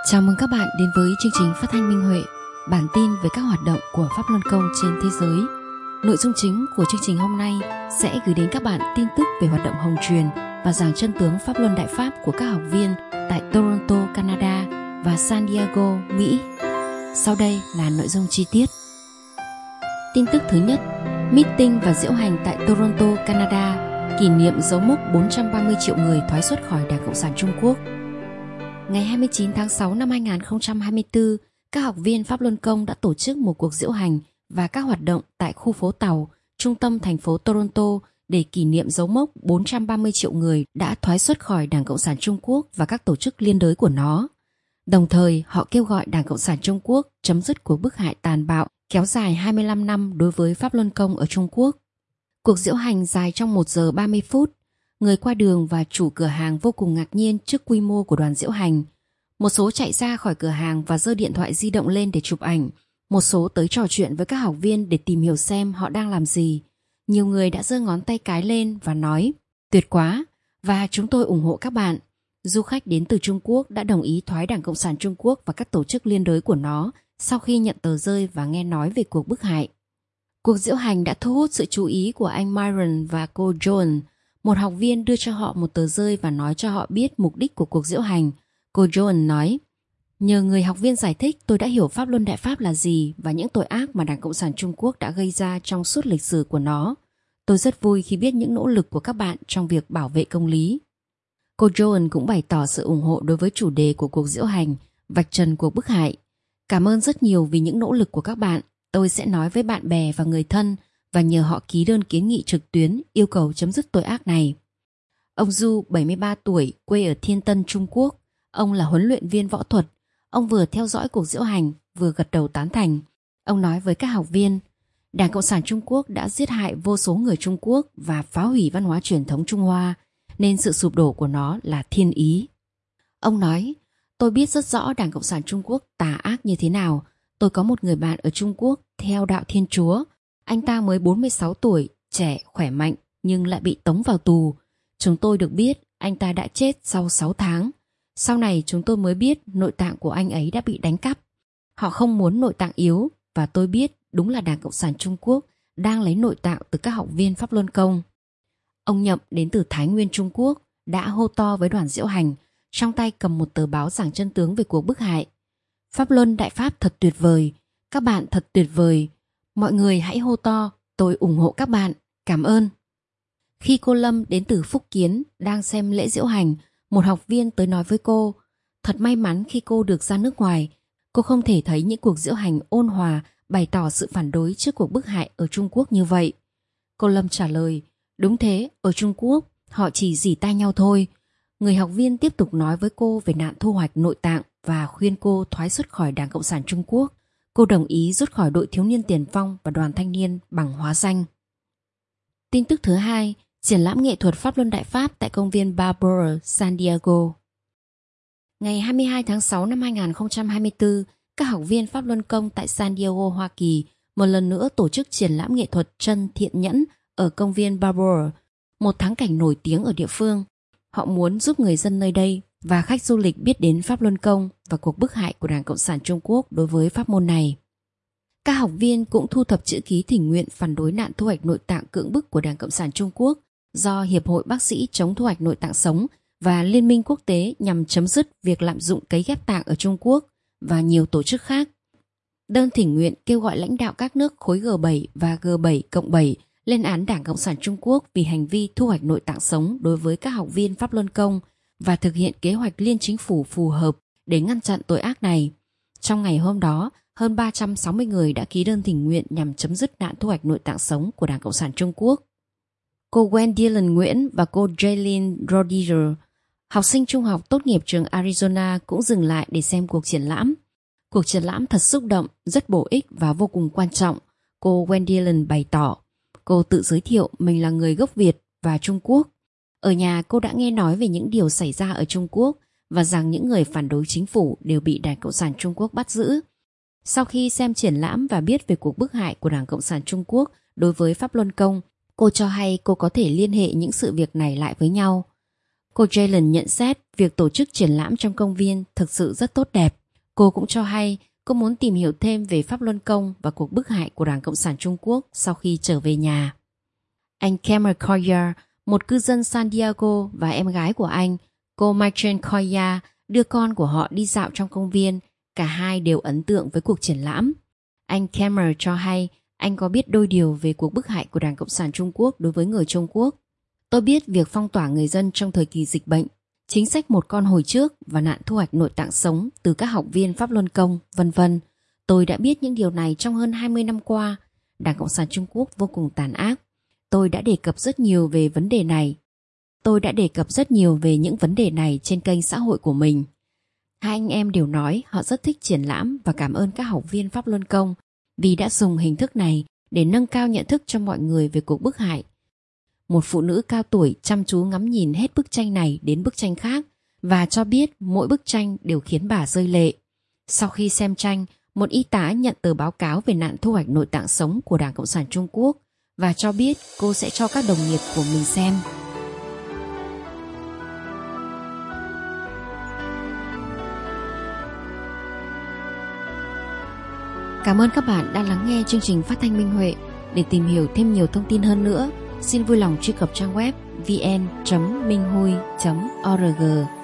Chào mừng các bạn đến với chương trình phát thanh Minh Huệ, bản tin về các hoạt động của Pháp Luân Công trên thế giới. Nội dung chính của chương trình hôm nay sẽ gửi đến các bạn tin tức về hoạt động hồng truyền và giảng chân tướng Pháp Luân Đại Pháp của các học viên tại Toronto, Canada và San Diego, Mỹ. Sau đây là nội dung chi tiết. Tin tức thứ nhất, meeting và diễu hành tại Toronto, Canada, kỷ niệm dấu mốc 430 triệu người thoái xuất khỏi Đảng Cộng sản Trung Quốc. Ngày 29 tháng 6 năm 2024, các học viên Pháp Luân Công đã tổ chức một cuộc diễu hành và các hoạt động tại khu phố Tàu, trung tâm thành phố Toronto để kỷ niệm dấu mốc 430 triệu người đã thoái xuất khỏi Đảng Cộng sản Trung Quốc và các tổ chức liên đới của nó. Đồng thời, họ kêu gọi Đảng Cộng sản Trung Quốc chấm dứt cuộc bức hại tàn bạo kéo dài 25 năm đối với Pháp Luân Công ở Trung Quốc. Cuộc diễu hành dài trong 1 giờ 30 phút. Người qua đường và chủ cửa hàng vô cùng ngạc nhiên trước quy mô của đoàn diễu hành. Một số chạy ra khỏi cửa hàng và giơ điện thoại di động lên để chụp ảnh. Một số tới trò chuyện với các học viên để tìm hiểu xem họ đang làm gì. Nhiều người đã giơ ngón tay cái lên và nói, tuyệt quá, và chúng tôi ủng hộ các bạn. Du khách đến từ Trung Quốc đã đồng ý thoái Đảng Cộng sản Trung Quốc và các tổ chức liên đới của nó sau khi nhận tờ rơi và nghe nói về cuộc bức hại. Cuộc diễu hành đã thu hút sự chú ý của anh Myron và cô Joan. Một học viên đưa cho họ một tờ rơi và nói cho họ biết mục đích của cuộc diễu hành. Cô Joan nói, nhờ người học viên giải thích tôi đã hiểu Pháp Luân Đại Pháp là gì và những tội ác mà Đảng Cộng sản Trung Quốc đã gây ra trong suốt lịch sử của nó. Tôi rất vui khi biết những nỗ lực của các bạn trong việc bảo vệ công lý. Cô Joan cũng bày tỏ sự ủng hộ đối với chủ đề của cuộc diễu hành, vạch trần cuộc bức hại. Cảm ơn rất nhiều vì những nỗ lực của các bạn. Tôi sẽ nói với bạn bè và người thân và nhờ họ ký đơn kiến nghị trực tuyến yêu cầu chấm dứt tội ác này. Ông Du, 73 tuổi, quê ở Thiên Tân, Trung Quốc. Ông là huấn luyện viên võ thuật. Ông vừa theo dõi cuộc diễu hành, vừa gật đầu tán thành. Ông nói với các học viên, Đảng Cộng sản Trung Quốc đã giết hại vô số người Trung Quốc và phá hủy văn hóa truyền thống Trung Hoa, nên sự sụp đổ của nó là thiên ý. Ông nói, tôi biết rất rõ Đảng Cộng sản Trung Quốc tà ác như thế nào. Tôi có một người bạn ở Trung Quốc theo đạo Thiên Chúa. Anh ta mới 46 tuổi, trẻ, khỏe mạnh, nhưng lại bị tống vào tù. Chúng tôi được biết anh ta đã chết sau 6 tháng. Sau này chúng tôi mới biết nội tạng của anh ấy đã bị đánh cắp. Họ không muốn nội tạng yếu và tôi biết đúng là Đảng Cộng sản Trung Quốc đang lấy nội tạng từ các học viên Pháp Luân Công. Ông Nhậm đến từ Thái Nguyên, Trung Quốc đã hô to với đoàn diễu hành, trong tay cầm một tờ báo giảng chân tướng về cuộc bức hại. Pháp Luân Đại Pháp thật tuyệt vời, các bạn thật tuyệt vời. Mọi người hãy hô to, tôi ủng hộ các bạn, cảm ơn. Khi cô Lâm đến từ Phúc Kiến đang xem lễ diễu hành, một học viên tới nói với cô, thật may mắn khi cô được ra nước ngoài, cô không thể thấy những cuộc diễu hành ôn hòa bày tỏ sự phản đối trước cuộc bức hại ở Trung Quốc như vậy. Cô Lâm trả lời, đúng thế, ở Trung Quốc họ chỉ rỉ tai nhau thôi. Người học viên tiếp tục nói với cô về nạn thu hoạch nội tạng và khuyên cô thoái xuất khỏi Đảng Cộng sản Trung Quốc. Cô đồng ý rút khỏi đội thiếu niên tiền phong và đoàn thanh niên bằng hóa danh. Tin tức thứ hai, triển lãm nghệ thuật Pháp Luân Đại Pháp tại công viên Balboa, San Diego. Ngày 22 tháng 6 năm 2024, các học viên Pháp Luân Công tại San Diego, Hoa Kỳ một lần nữa tổ chức triển lãm nghệ thuật Chân Thiện Nhẫn ở công viên Balboa, một thắng cảnh nổi tiếng ở địa phương. Họ muốn giúp người dân nơi đây và khách du lịch biết đến Pháp Luân Công và cuộc bức hại của Đảng Cộng sản Trung Quốc đối với pháp môn này. Các học viên cũng thu thập chữ ký thỉnh nguyện phản đối nạn thu hoạch nội tạng cưỡng bức của Đảng Cộng sản Trung Quốc do Hiệp hội Bác sĩ chống thu hoạch nội tạng sống và Liên minh quốc tế nhằm chấm dứt việc lạm dụng cấy ghép tạng ở Trung Quốc và nhiều tổ chức khác. Đơn thỉnh nguyện kêu gọi lãnh đạo các nước khối G7 và G7+7 lên án Đảng Cộng sản Trung Quốc vì hành vi thu hoạch nội tạng sống đối với các học viên Pháp Luân Công và thực hiện kế hoạch liên chính phủ phù hợp để ngăn chặn tội ác này. Trong ngày hôm đó, hơn 360 người đã ký đơn thỉnh nguyện nhằm chấm dứt nạn thu hoạch nội tạng sống của Đảng Cộng sản Trung Quốc. Cô Wendy Nguyễn và cô Jaylin Rodiger, học sinh trung học tốt nghiệp trường Arizona cũng dừng lại để xem cuộc triển lãm. Cuộc triển lãm thật xúc động, rất bổ ích và vô cùng quan trọng, cô Wendy bày tỏ. Cô tự giới thiệu mình là người gốc Việt và Trung Quốc. Ở nhà cô đã nghe nói về những điều xảy ra ở Trung Quốc và rằng những người phản đối chính phủ đều bị Đảng Cộng sản Trung Quốc bắt giữ. Sau khi xem triển lãm và biết về cuộc bức hại của Đảng Cộng sản Trung Quốc đối với Pháp Luân Công, cô cho hay cô có thể liên hệ những sự việc này lại với nhau. Cô Jalen nhận xét việc tổ chức triển lãm trong công viên thực sự rất tốt đẹp. Cô cũng cho hay cô muốn tìm hiểu thêm về Pháp Luân Công và cuộc bức hại của Đảng Cộng sản Trung Quốc sau khi trở về nhà. Anh Cameron Collier, một cư dân San Diego, và em gái của anh, cô Maichen Collier, đưa con của họ đi dạo trong công viên. Cả hai đều ấn tượng với cuộc triển lãm. Anh Cameron cho hay anh có biết đôi điều về cuộc bức hại của Đảng Cộng sản Trung Quốc đối với người Trung Quốc. Tôi biết việc phong tỏa người dân trong thời kỳ dịch bệnh, chính sách một con hồi trước và nạn thu hoạch nội tạng sống từ các học viên Pháp Luân Công, vân vân. Tôi đã biết những điều này trong hơn 20 năm qua. Đảng Cộng sản Trung Quốc vô cùng tàn ác. Tôi đã đề cập rất nhiều về những vấn đề này trên kênh xã hội của mình. Hai anh em đều nói họ rất thích triển lãm và cảm ơn các học viên Pháp Luân Công vì đã dùng hình thức này để nâng cao nhận thức cho mọi người về cuộc bức hại. Một phụ nữ cao tuổi chăm chú ngắm nhìn hết bức tranh này đến bức tranh khác và cho biết mỗi bức tranh đều khiến bà rơi lệ. Sau khi xem tranh, một y tá nhận tờ báo cáo về nạn thu hoạch nội tạng sống của Đảng Cộng sản Trung Quốc và cho biết cô sẽ cho các đồng nghiệp của mình xem. Cảm ơn các bạn đã lắng nghe chương trình phát thanh Minh Huệ. Để tìm hiểu thêm nhiều thông tin hơn nữa, xin vui lòng truy cập trang web vn.minhui.org.